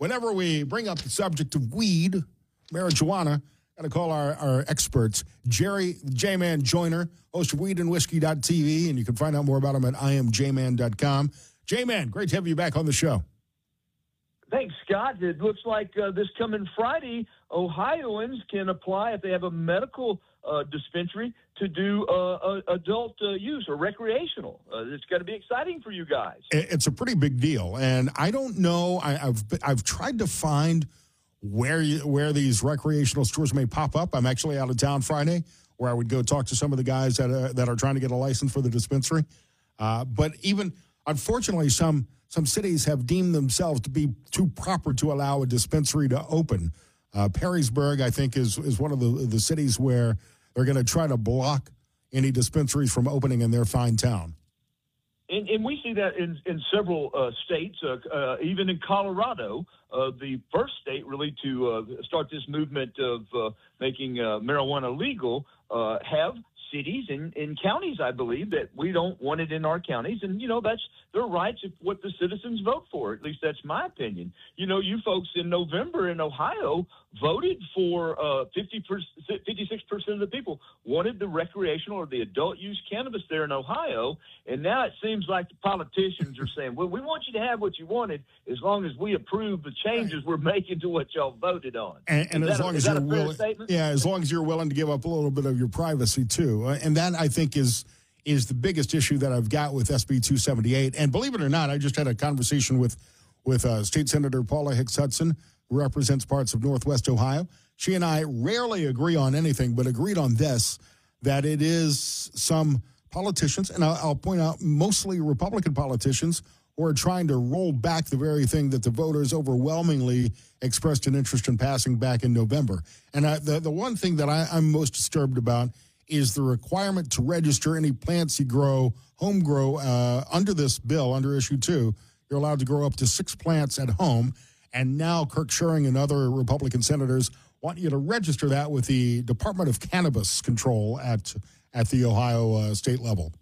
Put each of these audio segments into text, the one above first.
whenever we bring up the subject of weed, marijuana, got to call our experts. Jerry J-Man Joyner, host of weedandwhiskey.tv, and you can find out more about him at imjman.com. J-Man, great to have you back on the show. Thanks, Scott. It looks like this coming Friday, Ohioans can apply if they have a medical dispensary to do adult use or recreational. It's going to be exciting for you guys. It's a pretty big deal, and I don't know. I've tried to find where these recreational stores may pop up. I'm actually out of town Friday, where I would go talk to some of the guys that are trying to get a license for the dispensary. But even unfortunately, some cities have deemed themselves to be too proper to allow a dispensary to open. Perrysburg, I think, is one of the cities where they're going to try to block any dispensaries from opening in their fine town. And we see that in several states, even in Colorado, the first state really to start this movement of making marijuana legal, have cities and counties, I believe, that we don't want it in our counties. And, that's their rights of what the citizens vote for. At least that's my opinion. You folks in November in Ohio voted for 56% of the people wanted the recreational or the adult use cannabis there in Ohio. And now it seems like the politicians are saying, well, we want you to have what you wanted as long as we approve the changes we're making to what y'all voted on. And as long as you're willing, as long as you're willing to give up a little bit of your privacy too. And that, I think, is the biggest issue that I've got with SB 278. And believe it or not, I just had a conversation with State Senator Paula Hicks Hudson, who represents parts of Northwest Ohio. She and I rarely agree on anything, but agreed on this, that it is some politicians, and I'll point out mostly Republican politicians, who are trying to roll back the very thing that the voters overwhelmingly expressed an interest in passing back in November. And the one thing that I'm most disturbed about is the requirement to register any plants you grow, home grow, under this bill, under Issue 2. You're allowed to grow up to 6 plants at home. And now Kirk Schuring and other Republican senators want you to register that with the Department of Cannabis Control at the Ohio state level.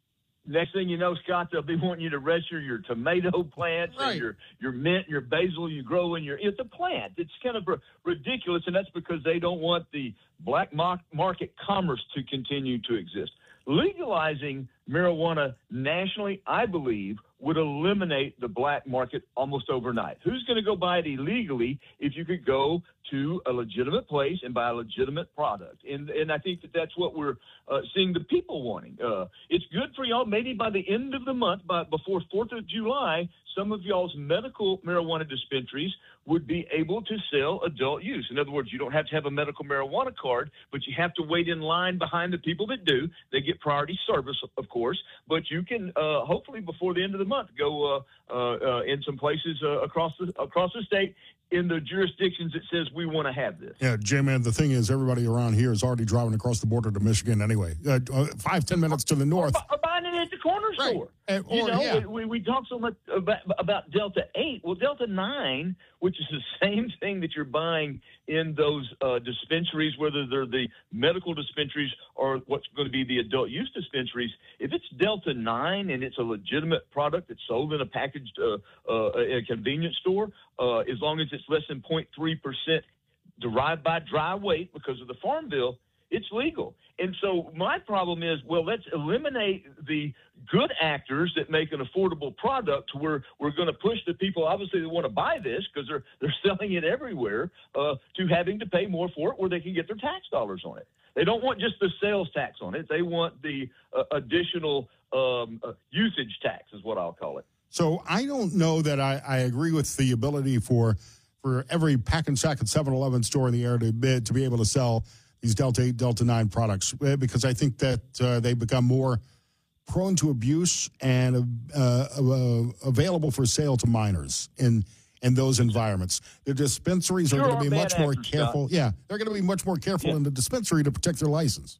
Next thing you know, Scott, they'll be wanting you to register your tomato plants and your mint, your basil you grow in it's a plant. It's kind of ridiculous, and that's because they don't want the black market commerce to continue to exist. Legalizing marijuana nationally, I believe, would eliminate the black market almost overnight. Who's going to go buy it illegally if you could go to a legitimate place and buy a legitimate product? And I think that's what we're seeing the people wanting. It's good for y'all. Maybe by the end of the month, before 4th of July, some of y'all's medical marijuana dispensaries would be able to sell adult use. In other words, you don't have to have a medical marijuana card, but you have to wait in line behind the people that do. They get priority service, of course, but you can hopefully before the end of the month go in some places across the state in the jurisdictions that says we want to have this. Yeah, J-Man, the thing is everybody around here is already driving across the border to Michigan anyway. 5-10 minutes to the north. Or buying it at the corner store. We talk so much about Delta 8. Well, Delta 9, which is the same thing that you're buying in those dispensaries, whether they're the medical dispensaries or what's going to be the adult use dispensaries, if it's Delta 9 and it's a legitimate product that's sold in a packaged a convenience store, as long as it's less than 0.3% derived by dry weight because of the Farm Bill, it's legal. And so my problem is, well, let's eliminate the good actors that make an affordable product to where we're going to push the people, obviously, that want to buy this because they're selling it everywhere, to having to pay more for it where they can get their tax dollars on it. They don't want just the sales tax on it. They want the additional usage tax is what I'll call it. So I don't know that I agree with the ability for every pack and sack at 7-Eleven store in the area to be able to sell these Delta 8, Delta 9 products, because I think that they become more prone to abuse and available for sale to minors in those environments. The dispensaries are going to be much more careful. Yeah, they're going to be much more careful in the dispensary to protect their license.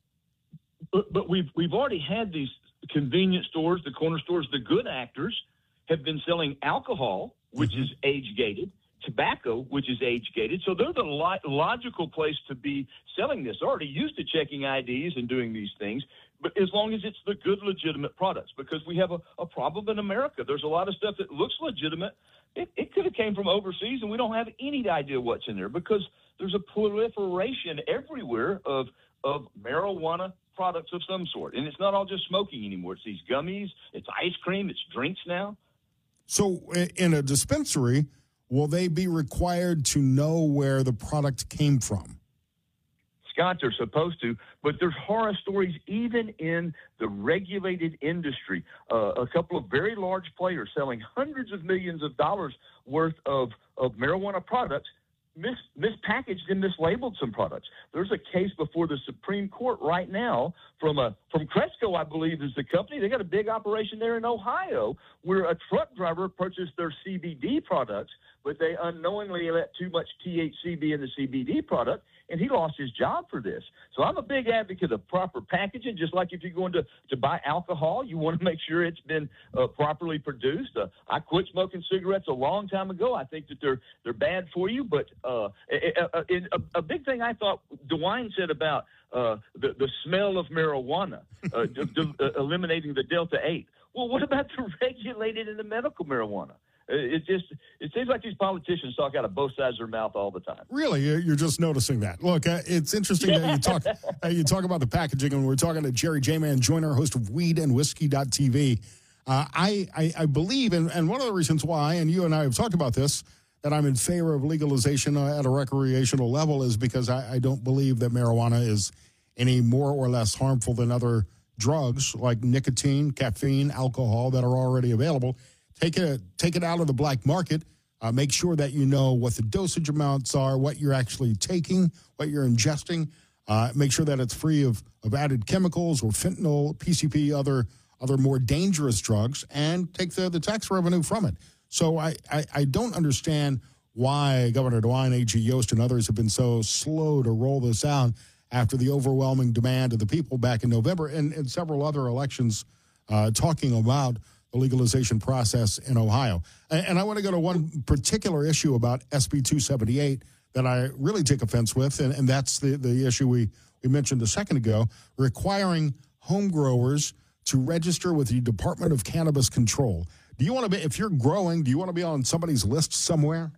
But we've already had these convenience stores, the corner stores, the good actors have been selling alcohol, which is age-gated, tobacco, which is age-gated. So they're the logical place to be selling this. They're already used to checking IDs and doing these things. but as long as it's the good, legitimate products, because we have a problem in America. There's a lot of stuff that looks legitimate. It could have came from overseas, and we don't have any idea what's in there because there's a proliferation everywhere of marijuana products of some sort. And it's not all just smoking anymore. It's these gummies, it's ice cream, it's drinks now. So in a dispensary, will they be required to know where the product came from? Scott, they're supposed to, but there's horror stories even in the regulated industry. A couple of very large players selling hundreds of millions of dollars worth of marijuana products mispackaged and mislabeled some products. There's a case before the Supreme Court right now from Cresco, I believe, is the company. They got a big operation there in Ohio where a truck driver purchased their CBD products, but they unknowingly let too much THC be in the CBD product, and he lost his job for this. So I'm a big advocate of proper packaging, just like if you're going to buy alcohol, you want to make sure it's been properly produced. I quit smoking cigarettes a long time ago. I think that they're bad for you, but a big thing I thought DeWine said about the smell of marijuana, eliminating the Delta-8. Well, what about the regulated and the medical marijuana? It seems like these politicians talk out of both sides of their mouth all the time. Really, you're just noticing that. Look, it's interesting that you talk about the packaging, and we're talking to Jerry J-Man Joyner, host of WeedandWhiskey.tv. I believe, and one of the reasons why, and you and I have talked about this, that I'm in favor of legalization at a recreational level is because I don't believe that marijuana is any more or less harmful than other drugs like nicotine, caffeine, alcohol that are already available. Take it out of the black market. Make sure that you know what the dosage amounts are, what you're actually taking, what you're ingesting. Make sure that it's free of added chemicals or fentanyl, PCP, other more dangerous drugs, and take the tax revenue from it. So I don't understand why Governor DeWine, A.G. Yost, and others have been so slow to roll this out after the overwhelming demand of the people back in November and several other elections talking about the legalization process in Ohio. And I want to go to one particular issue about SB 278 that I really take offense with, and that's the issue we mentioned a second ago, requiring home growers to register with the Department of Cannabis Control. Do you want to be, if you're growing, do you want to be on somebody's list somewhere?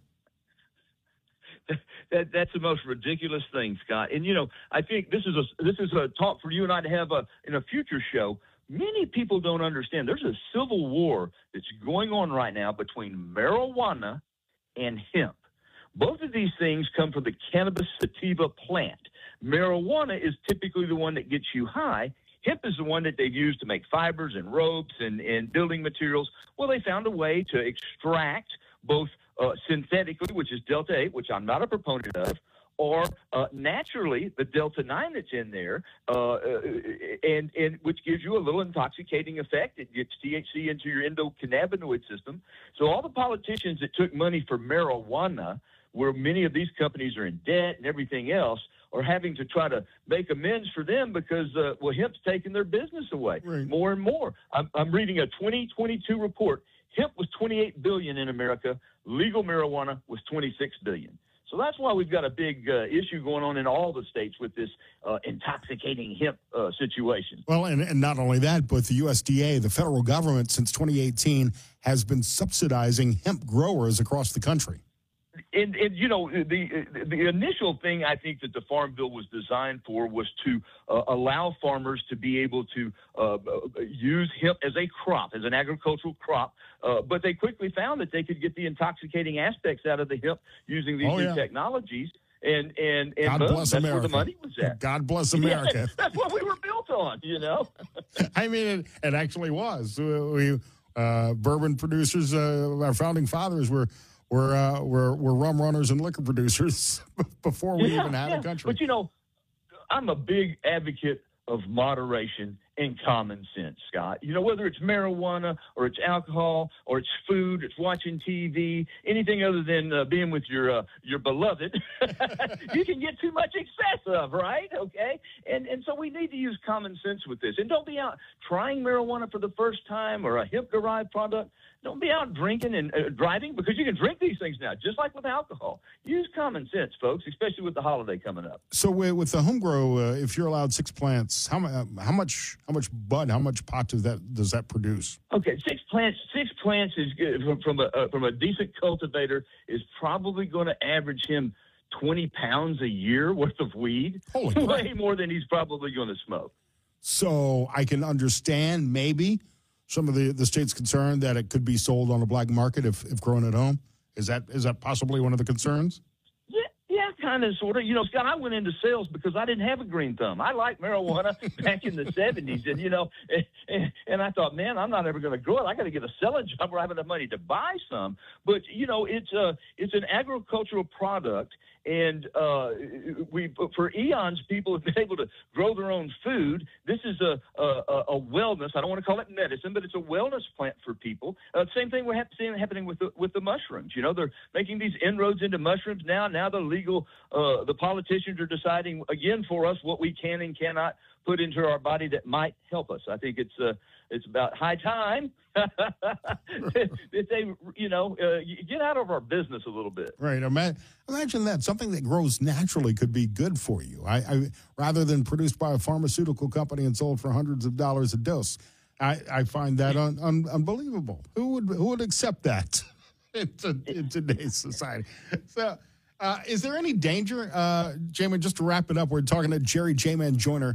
That's the most ridiculous thing, Scott. And, I think this is a talk for you and I to have in a future show. Many people don't understand. There's a civil war that's going on right now between marijuana and hemp. Both of these things come from the cannabis sativa plant. Marijuana is typically the one that gets you high. Hemp is the one that they've used to make fibers and ropes and building materials. Well, they found a way to extract both synthetically, which is Delta-8, which I'm not a proponent of, or naturally the Delta-9 that's in there, and which gives you a little intoxicating effect. It gets THC into your endocannabinoid system. So all the politicians that took money for marijuana, where many of these companies are in debt and everything else, are having to try to make amends for them because, hemp's taking their business away more and more. I'm reading a 2022 report. Hemp was $28 billion in America. Legal marijuana was $26 billion. So that's why we've got a big issue going on in all the states with this intoxicating hemp situation. Well, and not only that, but the USDA, the federal government, since 2018, has been subsidizing hemp growers across the country. And the initial thing I think that the Farm Bill was designed for was to allow farmers to be able to use hemp as a crop, as an agricultural crop. But they quickly found that they could get the intoxicating aspects out of the hemp using these new technologies. And God bless that's America. Where the money was at. God bless America. Yeah, that's what we were built on, I mean, it actually was. We bourbon producers, our founding fathers were rum runners and liquor producers before we even had a country. But, I'm a big advocate of moderation and common sense, Scott. Whether it's marijuana or it's alcohol or it's food, it's watching TV, anything other than being with your beloved, you can get too much excess of, right? Okay? And so we need to use common sense with this. And don't be out trying marijuana for the first time or a hemp-derived product. Don't be out drinking and driving, because you can drink these things now, just like with alcohol. Use common sense, folks, especially with the holiday coming up. So with the home grow, if you're allowed 6 plants, how much bud, how much pot does that produce? Okay, six plants is good from a decent cultivator is probably going to average him 20 pounds a year worth of weed. Holy way crap. more than he's probably going to smoke. So I can understand maybe some of the state's concern that it could be sold on the black market if grown at home. Is that possibly one of the concerns? Yeah, kind of, sort of. You know, Scott, I went into sales because I didn't have a green thumb. I liked marijuana back in the 70s, and, you know, and I thought, man, I'm not ever going to grow it. I got to get a selling job where I have enough money to buy some. But, you know, it's an agricultural product, and for eons, people have been able to grow their own food. This is a wellness. I don't want to call it medicine, but it's a wellness plant for people. Same thing we're seeing happening with the mushrooms. You know, they're making these inroads into mushrooms now. Now the legal, the politicians are deciding again for us what we can and cannot put into our body that might help us. I think it's about high time that they, you know, get out of our business a little bit. Right. Imagine that. Something that grows naturally could be good for you. I rather than produced by a pharmaceutical company and sold for hundreds of dollars a dose. I find that unbelievable. Who would accept that in today's society? So, is there any danger, J-Man, just to wrap it up, we're talking to Jerry J-Man Joyner.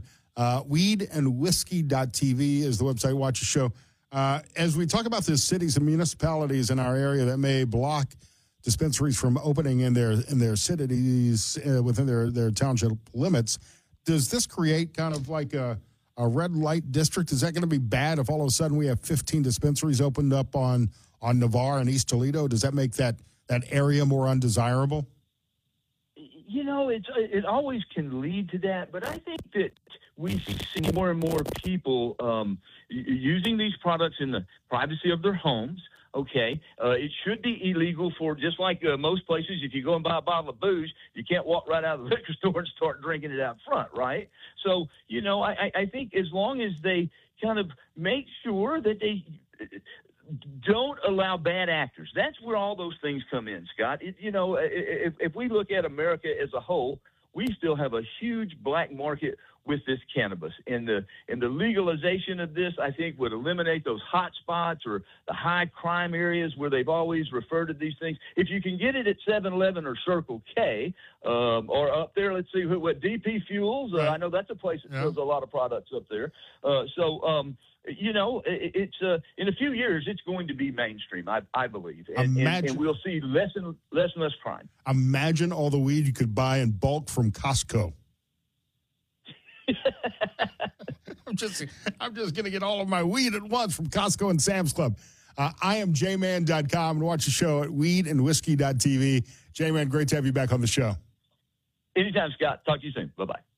Weedandwhiskey.tv is the website. Watch the show. As we talk about the cities and municipalities in our area that may block dispensaries from opening in their cities within their township limits, does this create kind of like a red light district? Is that going to be bad if all of a sudden we have 15 dispensaries opened up on Navarre and East Toledo? Does that make that area more undesirable? You know, it always can lead to that, but I think that we see more and more people using these products in the privacy of their homes. Okay, it should be illegal for, just like most places, if you go and buy a bottle of booze, you can't walk right out of the liquor store and start drinking it out front, right? So, you know, I think as long as they kind of make sure that they don't allow bad actors. That's where all those things come in, Scott. You know, if we look at America as a whole, we still have a huge black market with this cannabis. And the legalization of this, I think, would eliminate those hot spots or the high crime areas where they've always referred to these things. If you can get it at 7-Eleven or Circle K, or up there, let's see, what DP Fuels, right. I know that's a place that sells a lot of products up there. You know, it's in a few years, it's going to be mainstream, I believe. And we'll see less and less crime. Imagine all the weed you could buy in bulk from Costco. I'm just going to get all of my weed at once from Costco and Sam's Club. I am jman.com, and watch the show at weedandwhiskey.tv. J-Man, great to have you back on the show. Anytime, Scott. Talk to you soon. Bye-bye.